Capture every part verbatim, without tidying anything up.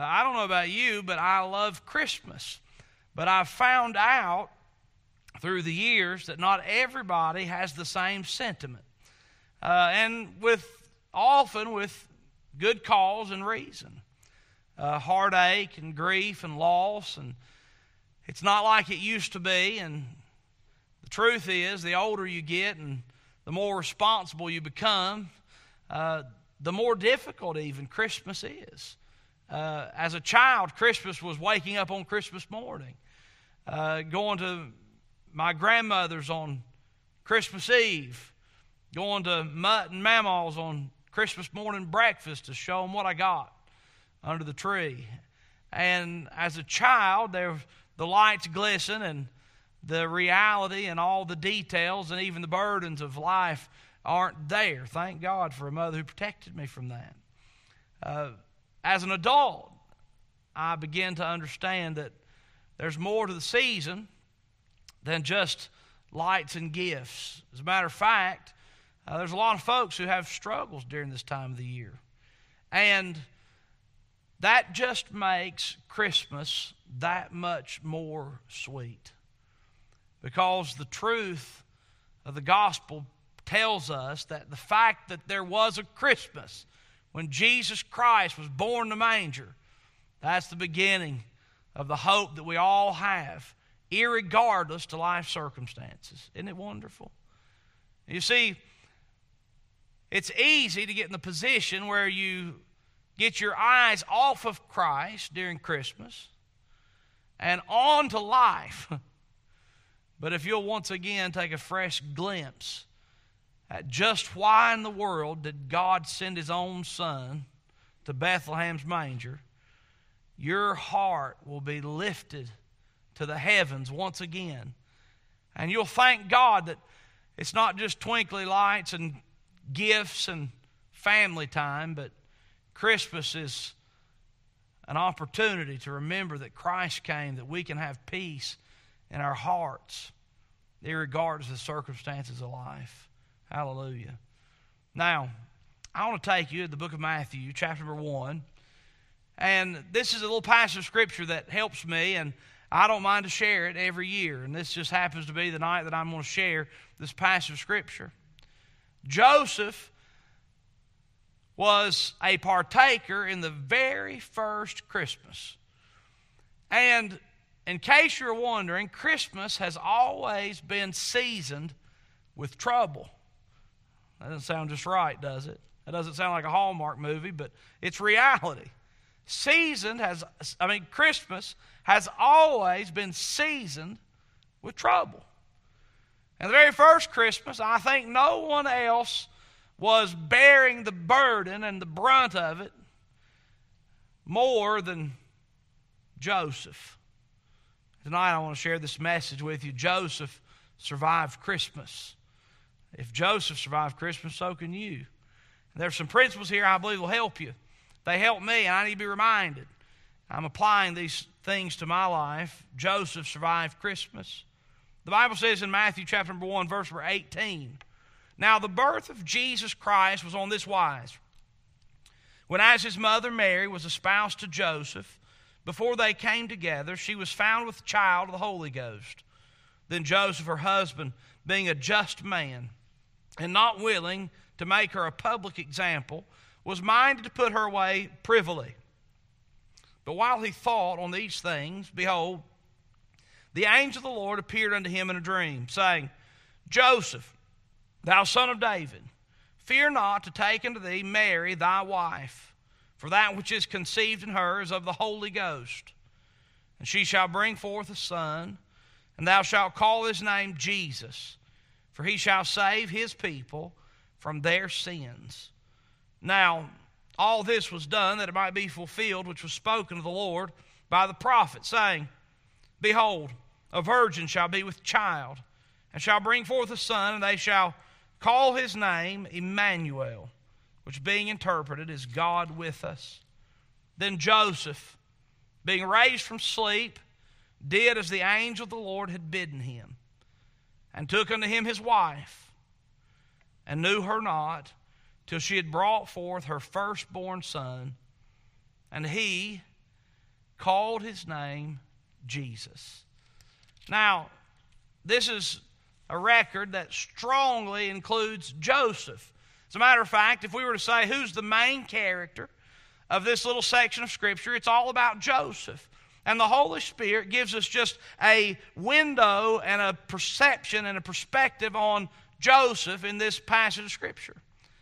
I don't know about you, but I love Christmas. But I've found out through the years that not everybody has the same sentiment. Uh, and with often with good cause and reason. Uh, heartache and grief and loss, and it's not like it used to be. And the truth is, the older you get and the more responsible you become, uh, the more difficult even Christmas is. Uh, as a child, Christmas was waking up on Christmas morning, uh, going to my grandmother's on Christmas Eve, going to Mutt and Mama's on Christmas morning breakfast to show them what I got under the tree. And as a child, there the lights glisten, and the reality and all the details and even the burdens of life aren't there. Thank God for a mother who protected me from that. Uh, as an adult, I begin to understand that there's more to the season than just lights and gifts. As a matter of fact, uh, there's a lot of folks who have struggles during this time of the year. And that just makes Christmas that much more sweet. Because the truth of the gospel tells us that the fact that there was a Christmas when Jesus Christ was born in the manger, that's the beginning of the hope that we all have, irregardless to life circumstances. Isn't it wonderful? You see, it's easy to get in the position where you get your eyes off of Christ during Christmas and on to life. But if you'll once again take a fresh glimpse at just why in the world did God send His own Son to Bethlehem's manger, your heart will be lifted to the heavens once again. And you'll thank God that it's not just twinkly lights and gifts and family time, but Christmas is an opportunity to remember that Christ came, that we can have peace in our hearts, irregardless of the circumstances of life. Hallelujah. Now, I want to take you to the book of Matthew, chapter number one. And this is a little passage of Scripture that helps me, and I don't mind to share it every year. And this just happens to be the night that I'm going to share this passage of Scripture. Joseph was a partaker in the very first Christmas. And in case you're wondering, Christmas has always been seasoned with trouble. That doesn't sound just right, does it? That doesn't sound like a Hallmark movie, but it's reality. Seasoned has, I mean, Christmas has always been seasoned with trouble. And the very first Christmas, I think no one else was bearing the burden and the brunt of it more than Joseph. Tonight I want to share this message with you. Joseph survived Christmas. If Joseph survived Christmas, so can you. And there's some principles here I believe will help you. They help me, and I need to be reminded. I'm applying these things to my life. Joseph survived Christmas. The Bible says in Matthew chapter number one, verse number eighteen, "Now the birth of Jesus Christ was on this wise. When as his mother Mary was espoused to Joseph, before they came together, she was found with child of the Holy Ghost. Then Joseph, her husband, being a just man, and not willing to make her a public example, was minded to put her away privily. But while he thought on these things, behold, the angel of the Lord appeared unto him in a dream, saying, Joseph, thou son of David, fear not to take unto thee Mary thy wife, for that which is conceived in her is of the Holy Ghost. And she shall bring forth a son, and thou shalt call his name Jesus, for he shall save his people from their sins. Now, all this was done that it might be fulfilled, which was spoken of the Lord by the prophet, saying, Behold, a virgin shall be with child, and shall bring forth a son, and they shall call his name Emmanuel, which being interpreted is God with us. Then Joseph, being raised from sleep, did as the angel of the Lord had bidden him, and took unto him his wife, and knew her not, till she had brought forth her firstborn son. And he, called his name Jesus. Now, this is a record that strongly includes Joseph. As a matter of fact, if we were to say who's the main character of this little section of Scripture, it's all about Joseph. And the Holy Spirit gives us just a window and a perception and a perspective on Joseph in this passage of Scripture.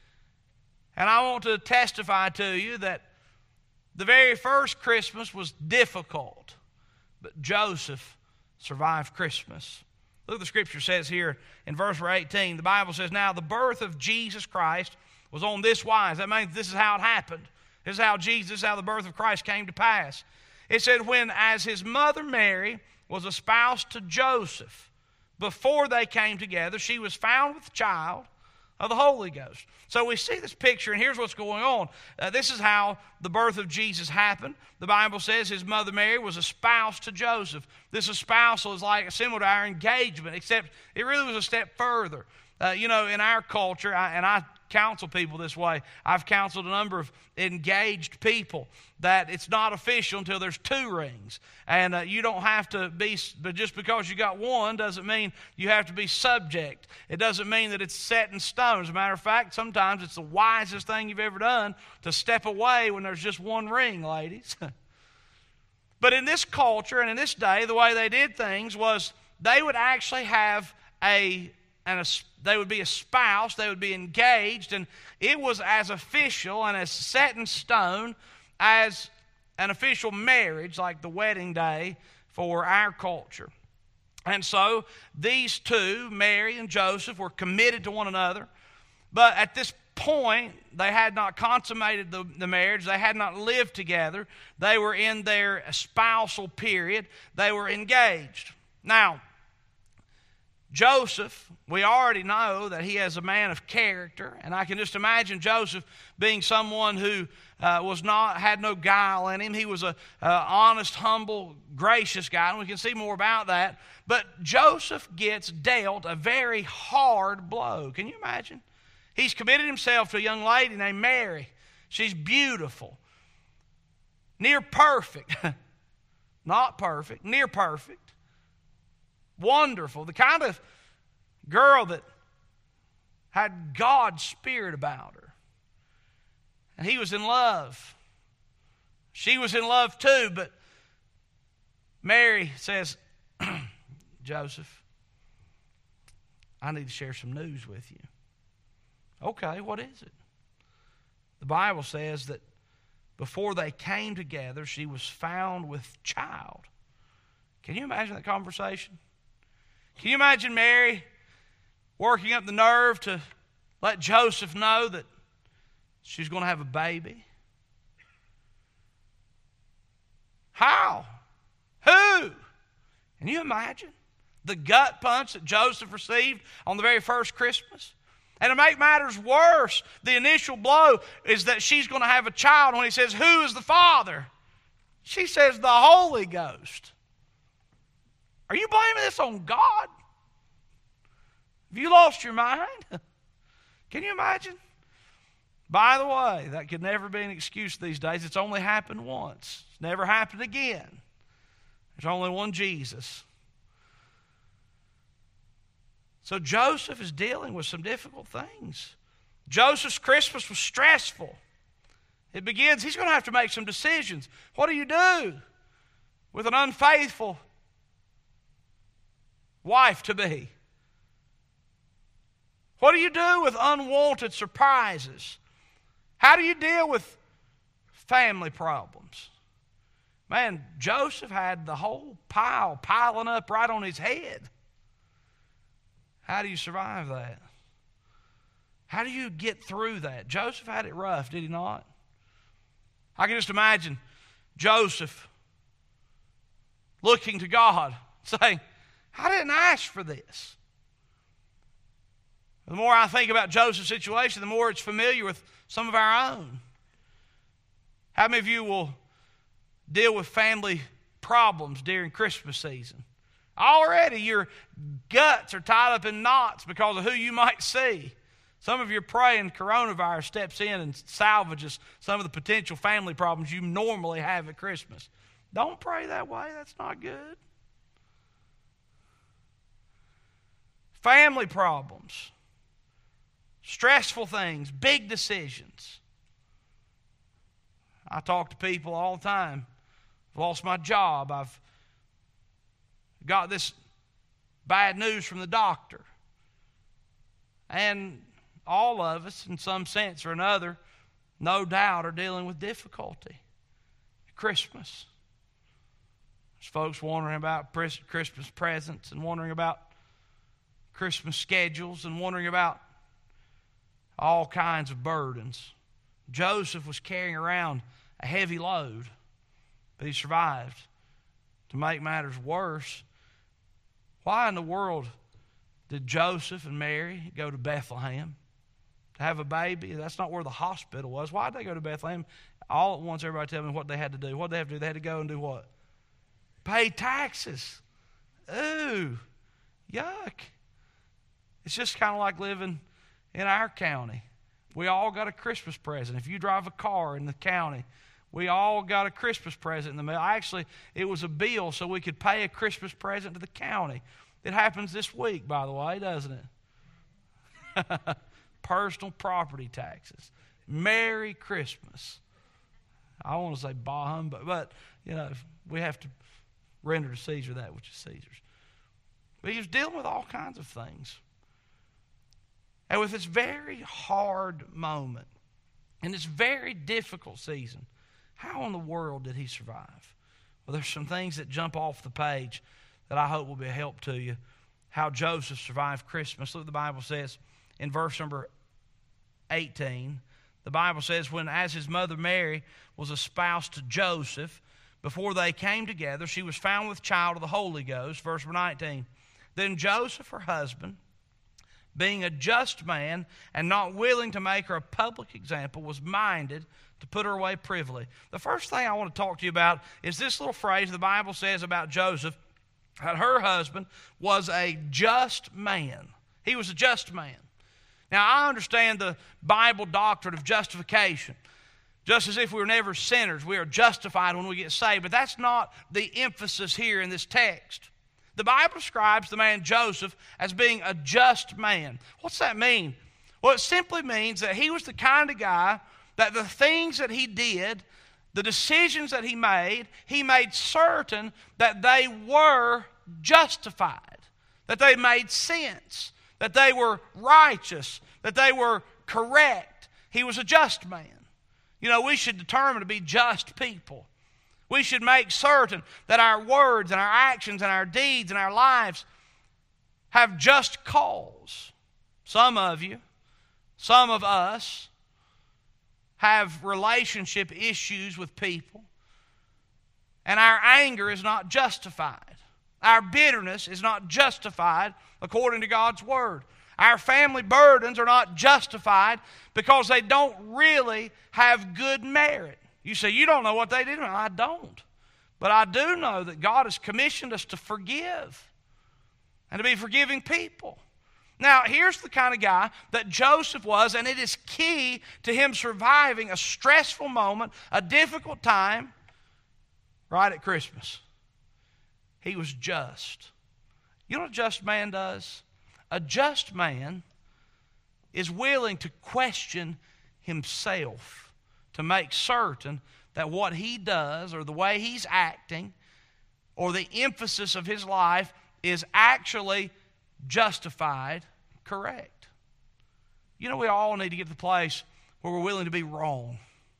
And I want to testify to you that the very first Christmas was difficult, but Joseph survived Christmas. Look what the Scripture says here in verse eighteen. The Bible says, "Now the birth of Jesus Christ was on this wise." That means this is how it happened. This is how Jesus, this is how the birth of Christ came to pass. It said, "When as his mother Mary was espoused to Joseph, before they came together, she was found with child of the Holy Ghost." So we see this picture, and here's what's going on. Uh, this is how the birth of Jesus happened. The Bible says his mother Mary was espoused to Joseph. This espousal is like similar to our engagement, except it really was a step further. Uh, you know, in our culture, I, and I counsel people this way. I've counseled a number of engaged people that it's not official until there's two rings. And uh, you don't have to be, but just because you got one doesn't mean you have to be subject. It doesn't mean that it's set in stone. As a matter of fact, sometimes it's the wisest thing you've ever done to step away when there's just one ring, ladies. But in this culture and in this day, the way they did things was they would actually have a and a, they would be a spouse, they would be engaged, and it was as official and as set in stone as an official marriage, like the wedding day for our culture. And so these two, Mary and Joseph, were committed to one another, but at this point, they had not consummated the, the marriage, they had not lived together, they were in their spousal period, they were engaged. Now, Joseph, we already know that he is a man of character, and I can just imagine Joseph being someone who uh, was not had no guile in him. He was a uh, honest, humble, gracious guy, and we can see more about that. But Joseph gets dealt a very hard blow. Can you imagine? He's committed himself to a young lady named Mary. She's beautiful, near perfect, not perfect, near perfect. Wonderful, the kind of girl that had God's Spirit about her. And he was in love. She was in love too, but Mary says, "Joseph, I need to share some news with you." Okay, what is it? The Bible says that before they came together, she was found with child. Can you imagine that conversation? Can you imagine Mary working up the nerve to let Joseph know that she's going to have a baby? How? Who? Can you imagine the gut punch that Joseph received on the very first Christmas? And to make matters worse, the initial blow is that she's going to have a child. When he says, "Who is the father?" she says, "The Holy Ghost." Are you blaming this on God? Have you lost your mind? Can you imagine? By the way, that could never be an excuse these days. It's only happened once. It's never happened again. There's only one Jesus. So Joseph is dealing with some difficult things. Joseph's Christmas was stressful. It begins, he's going to have to make some decisions. What do you do with an unfaithful wife-to-be? What do you do with unwanted surprises? How do you deal with family problems? Man, Joseph had the whole pile piling up right on his head. How do you survive that? How do you get through that? Joseph had it rough, did he not? I can just imagine Joseph looking to God, saying, "I didn't ask for this." The more I think about Joseph's situation, the more it's familiar with some of our own. How many of you will deal with family problems during Christmas season? Already your guts are tied up in knots because of who you might see. Some of you are praying coronavirus steps in and salvages some of the potential family problems you normally have at Christmas. Don't pray that way. That's not good. Family problems, stressful things, big decisions. I talk to people all the time. I've lost my job. I've got this bad news from the doctor. And all of us, in some sense or another, no doubt are dealing with difficulty. Christmas. There's folks wondering about Christmas presents and wondering about Christmas schedules and wondering about all kinds of burdens. Joseph was carrying around a heavy load, but he survived. To make matters worse, why in the world did Joseph and Mary go to Bethlehem to have a baby? That's not where the hospital was. Why did they go to Bethlehem? All at once, everybody tell me what they had to do. What did they have to do? They had to go and do what? Pay taxes. Ooh, yuck. It's just kind of like living in our county. We all got a Christmas present. If you drive a car in the county, we all got a Christmas present in the mail. Actually, it was a bill so we could pay a Christmas present to the county. It happens this week, by the way, doesn't it? Personal property taxes. Merry Christmas. I want to say bah humbug, but, you know, we have to render to Caesar that which is Caesar's. But he was dealing with all kinds of things. And with this very hard moment, in this very difficult season, how in the world did he survive? Well, there's some things that jump off the page that I hope will be a help to you. How Joseph survived Christmas. Look what the Bible says in verse number eighteen. The Bible says, when as his mother Mary was espoused to Joseph, before they came together, she was found with child of the Holy Ghost. Verse nineteen. Then Joseph, her husband, being a just man and not willing to make her a public example, was minded to put her away privily. The first thing I want to talk to you about is this little phrase the Bible says about Joseph, that her husband was a just man. He was a just man. Now, I understand the Bible doctrine of justification. Just as if we were never sinners, we are justified when we get saved. But that's not the emphasis here in this text. The Bible describes the man Joseph as being a just man. What's that mean? Well, it simply means that he was the kind of guy that the things that he did, the decisions that he made, he made certain that they were justified, that they made sense, that they were righteous, that they were correct. He was a just man. You know, we should determine to be just people. We should make certain that our words and our actions and our deeds and our lives have just cause. Some of you, some of us, have relationship issues with people, and our anger is not justified. Our bitterness is not justified according to God's Word. Our family burdens are not justified because they don't really have good merit. You say, you don't know what they did. I don't. But I do know that God has commissioned us to forgive and to be forgiving people. Now, here's the kind of guy that Joseph was, and it is key to him surviving a stressful moment, a difficult time, right at Christmas. He was just. You know what a just man does? A just man is willing to question himself to make certain that what he does or the way he's acting or the emphasis of his life is actually justified, correct. You know, we all need to get to the place where we're willing to be wrong.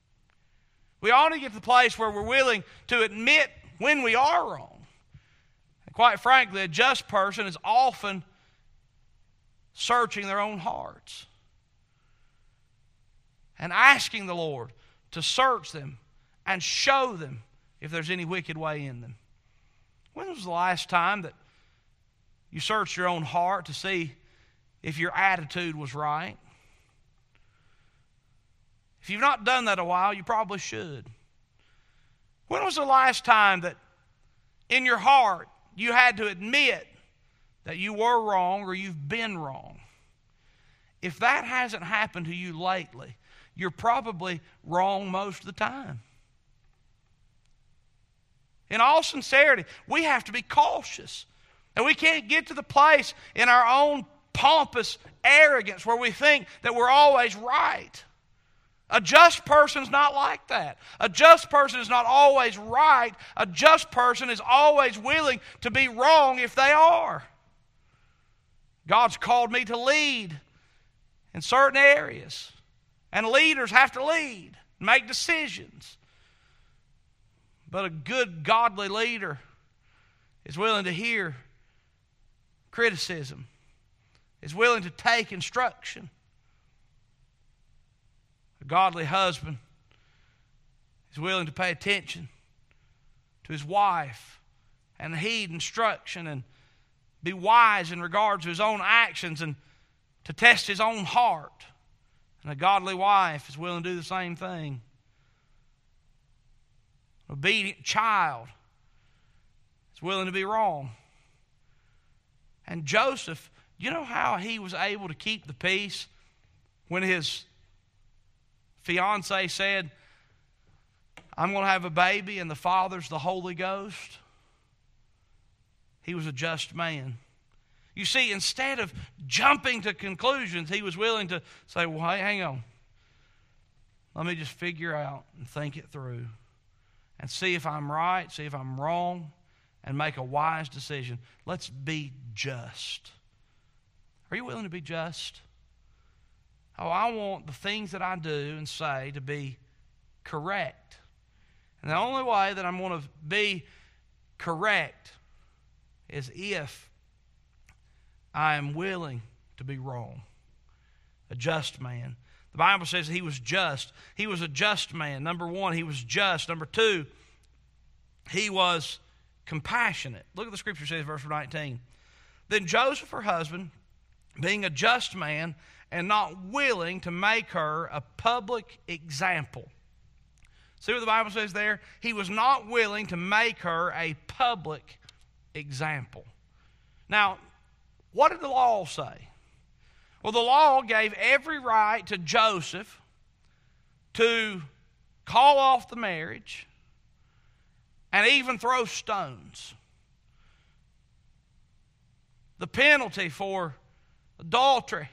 We all need to get to the place where we're willing to admit when we are wrong. And quite frankly, a just person is often searching their own hearts and asking the Lord to search them and show them if there's any wicked way in them. When was the last time that you searched your own heart to see if your attitude was right? If you've not done that a while, you probably should. When was the last time that in your heart you had to admit that you were wrong or you've been wrong? If that hasn't happened to you lately, you're probably wrong most of the time. In all sincerity, we have to be cautious. And we can't get to the place in our own pompous arrogance where we think that we're always right. A just person is not like that. A just person is not always right. A just person is always willing to be wrong if they are. God's called me to lead in certain areas. And leaders have to lead, make decisions. But a good, godly leader is willing to hear criticism, is willing to take instruction. A godly husband is willing to pay attention to his wife and heed instruction and be wise in regard to his own actions and to test his own heart. And a godly wife is willing to do the same thing. An obedient child is willing to be wrong. And Joseph, you know how he was able to keep the peace when his fiance said, I'm going to have a baby and the Father's the Holy Ghost? He was a just man. You see, instead of jumping to conclusions, he was willing to say, well, hey, hang on. Let me just figure out and think it through and see if I'm right, see if I'm wrong, and make a wise decision. Let's be just. Are you willing to be just? Oh, I want the things that I do and say to be correct. And the only way that I'm going to be correct is if I am willing to be wrong. A just man. The Bible says he was just. He was a just man. Number one, he was just. Number two, he was compassionate. Look at the scripture says, verse nineteen. Then Joseph, her husband, being a just man and not willing to make her a public example. See what the Bible says there? He was not willing to make her a public example. Now, what did the law say? Well, the law gave every right to Joseph to call off the marriage and even throw stones. The penalty for adultery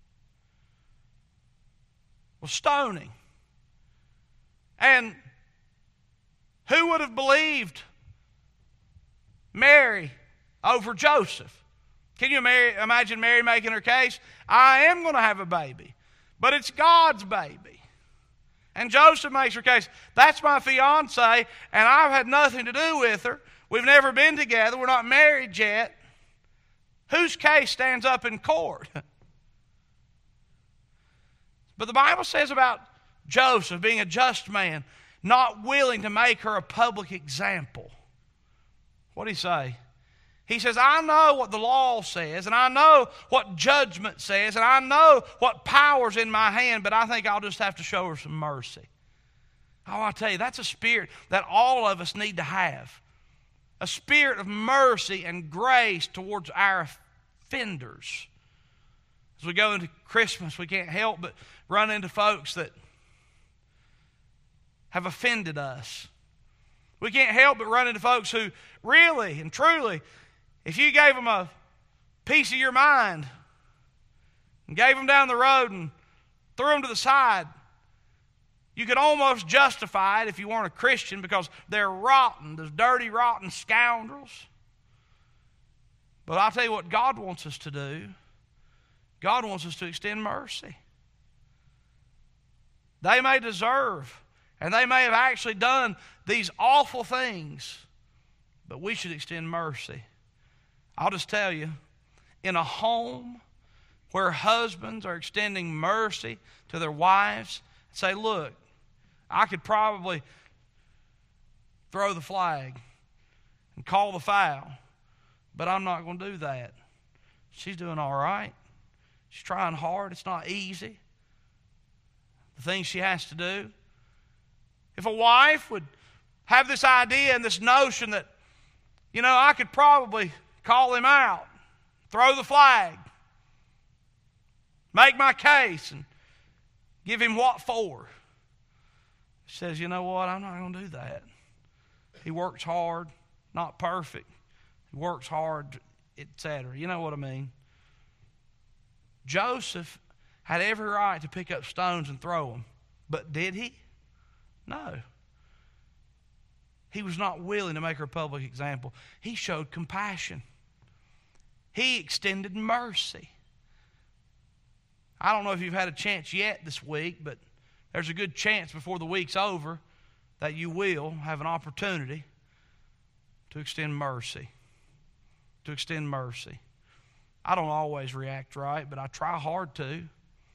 was stoning. And who would have believed Mary over Joseph? Can you imagine Mary making her case? I am going to have a baby, but it's God's baby. And Joseph makes her case. That's my fiance, and I've had nothing to do with her. We've never been together. We're not married yet. Whose case stands up in court? But the Bible says about Joseph being a just man, not willing to make her a public example. What did he say? He says, I know what the law says, and I know what judgment says, and I know what power's in my hand, but I think I'll just have to show her some mercy. Oh, I tell you, that's a spirit that all of us need to have. A spirit of mercy and grace towards our offenders. As we go into Christmas, we can't help but run into folks that have offended us. We can't help but run into folks who really and truly, if you gave them a piece of your mind and gave them down the road and threw them to the side, you could almost justify it if you weren't a Christian because they're rotten, those dirty, rotten scoundrels. But I'll tell you what God wants us to do. God wants us to extend mercy. They may deserve, and they may have actually done these awful things, but we should extend mercy. I'll just tell you, in a home where husbands are extending mercy to their wives, say, look, I could probably throw the flag and call the foul, but I'm not going to do that. She's doing all right. She's trying hard. It's not easy. The things she has to do. If a wife would have this idea and this notion that, you know, I could probably call him out, throw the flag, make my case, and give him what for. She says, you know what, I'm not going to do that. He works hard, not perfect. He works hard, et cetera. You know what I mean? Joseph had every right to pick up stones and throw them. But did he? No. He was not willing to make her a public example. He showed compassion. He extended mercy. I don't know if you've had a chance yet this week, but there's a good chance before the week's over that you will have an opportunity to extend mercy. To extend mercy. I don't always react right, but I try hard to.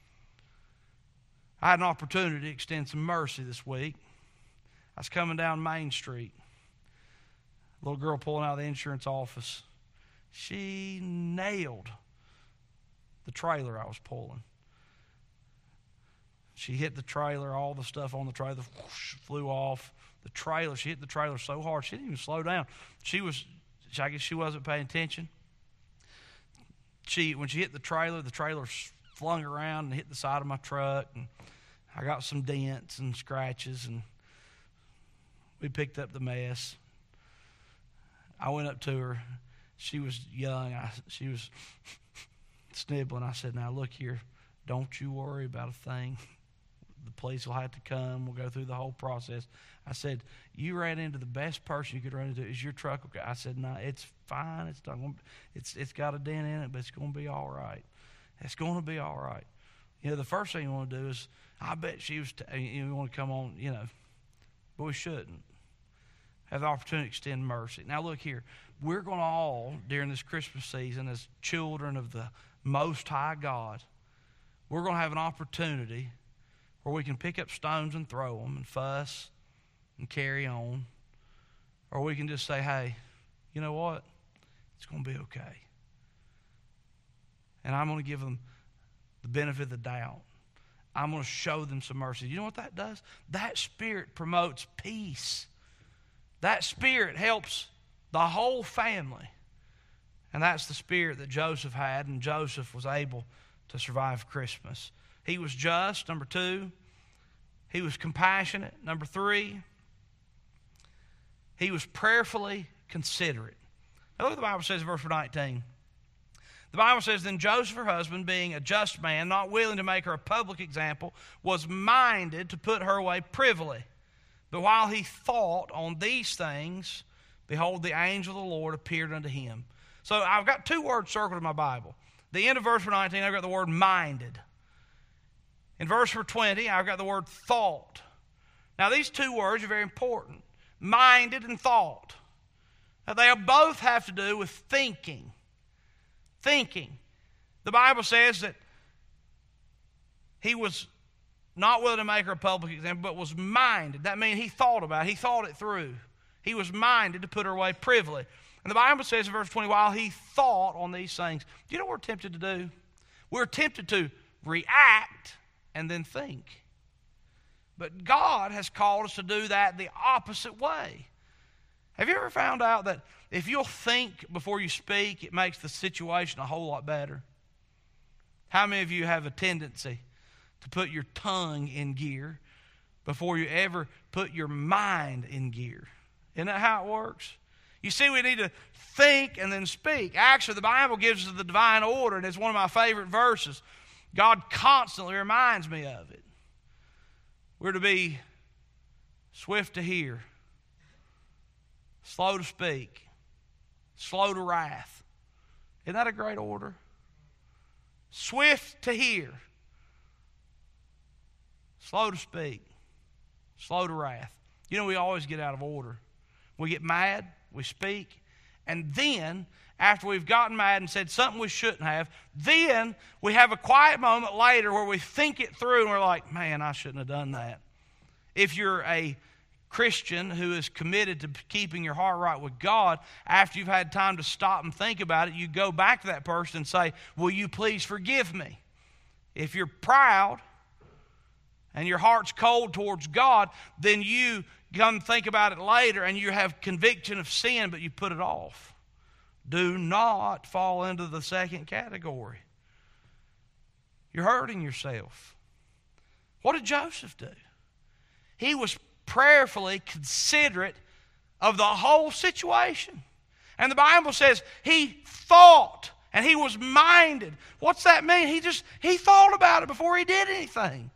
I had an opportunity to extend some mercy this week. I was coming down Main Street. A little girl pulling out of the insurance office. She nailed the trailer I was pulling. She hit the trailer, all the stuff on the trailer whoosh, flew off. The trailer, she hit the trailer so hard, she didn't even slow down. She was, I guess she wasn't paying attention. She, when she hit the trailer, the trailer flung around and hit the side of my truck. And I got some dents and scratches, and we picked up the mess. I went up to her. She was young. I, she was snibbling. I said, now look here, don't you worry about a thing. The police will have to come. We'll go through the whole process. I said, you ran into the best person you could run into. Is your truck okay? I said, no, it's fine. It's not going to, it's it's got a dent in it, but it's going to be all right. It's going to be all right. You know, the first thing you want to do is, I bet she was, t- you know, we want to come on, you know, but we shouldn't. Have the opportunity to extend mercy. Now look here. We're going to all, during this Christmas season, as children of the Most High God, we're going to have an opportunity where we can pick up stones and throw them and fuss and carry on. Or we can just say, hey, you know what? It's going to be okay. And I'm going to give them the benefit of the doubt. I'm going to show them some mercy. You know what that does? That spirit promotes peace. That spirit helps the whole family. And that's the spirit that Joseph had, and Joseph was able to survive Christmas. He was just, number two. He was compassionate, number three. He was prayerfully considerate. Now look what the Bible says in verse nineteen. The Bible says, then Joseph, her husband, being a just man, not willing to make her a public example, was minded to put her away privily. But while he thought on these things, behold, the angel of the Lord appeared unto him. So I've got two words circled in my Bible. The end of verse nineteen, I've got the word minded. In verse twenty, I've got the word thought. Now these two words are very important. Minded and thought. Now they both have to do with thinking. Thinking. The Bible says that he was not willing to make her a public example, but was minded. That means he thought about it. He thought it through. He was minded to put her away privily. And the Bible says in verse twenty, while he thought on these things, do you know what we're tempted to do? We're tempted to react and then think. But God has called us to do that the opposite way. Have you ever found out that if you'll think before you speak, it makes the situation a whole lot better? How many of you have a tendency to put your tongue in gear before you ever put your mind in gear? Isn't that how it works? You see, we need to think and then speak. Actually, the Bible gives us the divine order, and it's one of my favorite verses. God constantly reminds me of it. We're to be swift to hear, slow to speak, slow to wrath. Isn't that a great order? Swift to hear, slow to speak, slow to wrath. You know, we always get out of order. We get mad, we speak, and then, after we've gotten mad and said something we shouldn't have, then we have a quiet moment later where we think it through and we're like, man, I shouldn't have done that. If you're a Christian who is committed to keeping your heart right with God, after you've had time to stop and think about it, you go back to that person and say, will you please forgive me? If you're proud and your heart's cold towards God, then you come think about it later and you have conviction of sin, but you put it off. Do not fall into the second category. You're hurting yourself. What did Joseph do? He was prayerfully considerate of the whole situation. And the Bible says he thought and he was minded. What's that mean? He just, he thought about it before he did anything.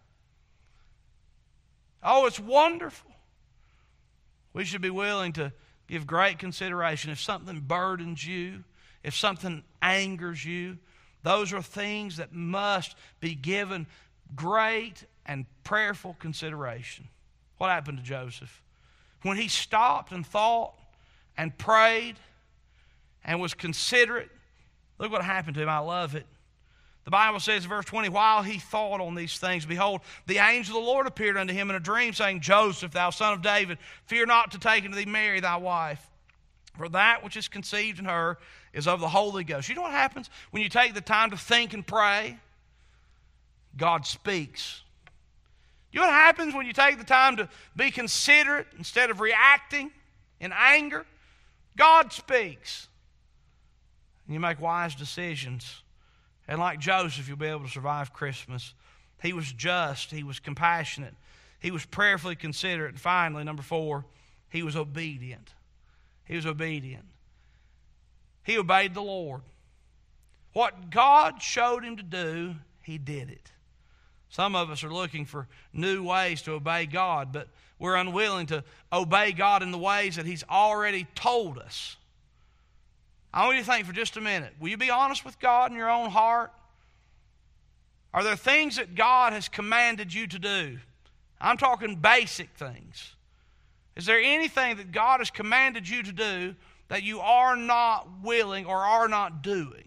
Oh, it's wonderful. We should be willing to give great consideration. If something burdens you, if something angers you, those are things that must be given great and prayerful consideration. What happened to Joseph? When he stopped and thought and prayed and was considerate, look what happened to him. I love it. The Bible says in verse twenty, while he thought on these things, behold, the angel of the Lord appeared unto him in a dream, saying, Joseph, thou son of David, fear not to take unto thee Mary thy wife, for that which is conceived in her is of the Holy Ghost. You know what happens when you take the time to think and pray? God speaks. You know what happens when you take the time to be considerate instead of reacting in anger? God speaks. And you make wise decisions. And like Joseph, you'll be able to survive Christmas. He was just. He was compassionate. He was prayerfully considerate. And finally, number four, he was obedient. He was obedient. He obeyed the Lord. What God showed him to do, he did it. Some of us are looking for new ways to obey God, but we're unwilling to obey God in the ways that he's already told us. I want you to think for just a minute. Will you be honest with God in your own heart? Are there things that God has commanded you to do? I'm talking basic things. Is there anything that God has commanded you to do that you are not willing or are not doing?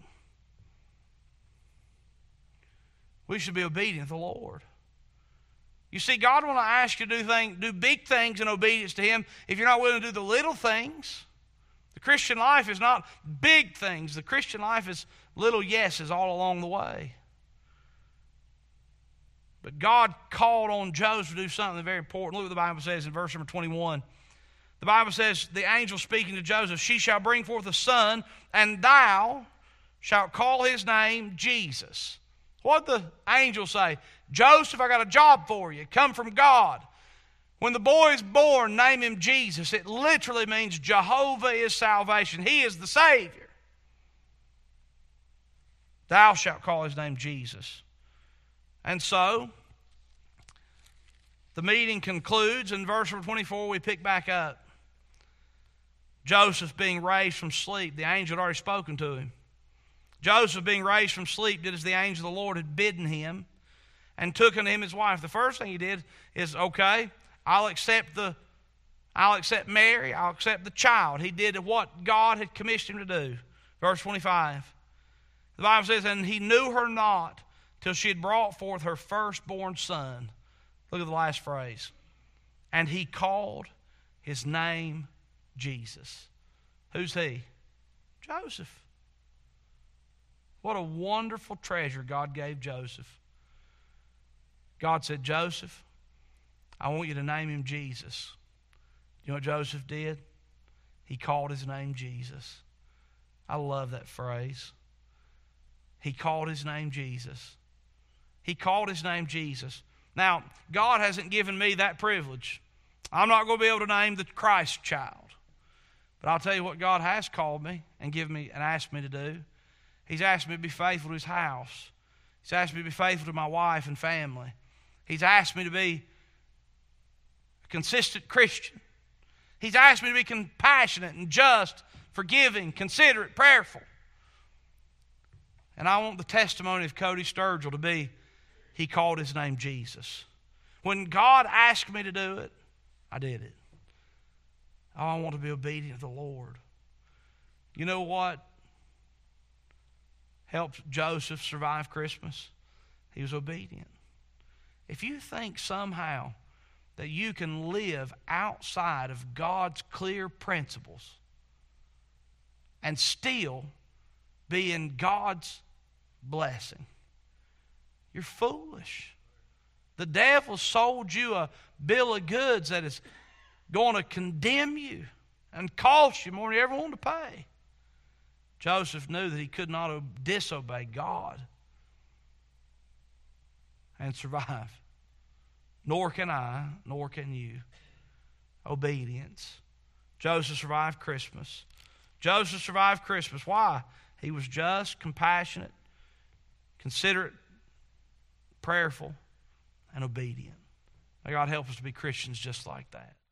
We should be obedient to the Lord. You see, God will not ask you to do, things, do big things in obedience to him if you're not willing to do the little things. The Christian life is not big things. The Christian life is little yeses all along the way. But God called on Joseph to do something very important. Look what the Bible says in verse number twenty-one. The Bible says, the angel speaking to Joseph, she shall bring forth a son, and thou shalt call his name Jesus. What did the angel say? Joseph, I got a job for you. Come from God. When the boy is born, name him Jesus. It literally means Jehovah is salvation. He is the Savior. Thou shalt call his name Jesus. And so, the meeting concludes. In verse twenty-four, we pick back up. Joseph being raised from sleep. The angel had already spoken to him. Joseph being raised from sleep did as the angel of the Lord had bidden him and took unto him his wife. The first thing he did is, okay, I'll accept the, I'll accept Mary, I'll accept the child. He did what God had commissioned him to do. Verse twenty-five. The Bible says, and he knew her not till she had brought forth her firstborn son. Look at the last phrase. And he called his name Jesus. Who's he? Joseph. What a wonderful treasure God gave Joseph. God said, Joseph, I want you to name him Jesus. You know what Joseph did? He called his name Jesus. I love that phrase. He called his name Jesus. He called his name Jesus. Now, God hasn't given me that privilege. I'm not going to be able to name the Christ child. But I'll tell you what God has called me and given me and asked me to do. He's asked me to be faithful to his house. He's asked me to be faithful to my wife and family. He's asked me to be a consistent Christian. He's asked me to be compassionate and just, forgiving, considerate, prayerful. And I want the testimony of Cody Sturgill to be, he called his name Jesus. When God asked me to do it, I did it. Oh, I want to be obedient to the Lord. You know what helped Joseph survive Christmas? He was obedient. If you think somehow that you can live outside of God's clear principles and still be in God's blessing, you're foolish. The devil sold you a bill of goods that is going to condemn you and cost you more than you ever want to pay. Joseph knew that he could not disobey God and survive. Nor can I, nor can you. Obedience. Joseph survived Christmas. Joseph survived Christmas. Why? He was just, compassionate, considerate, prayerful, and obedient. May God help us to be Christians just like that.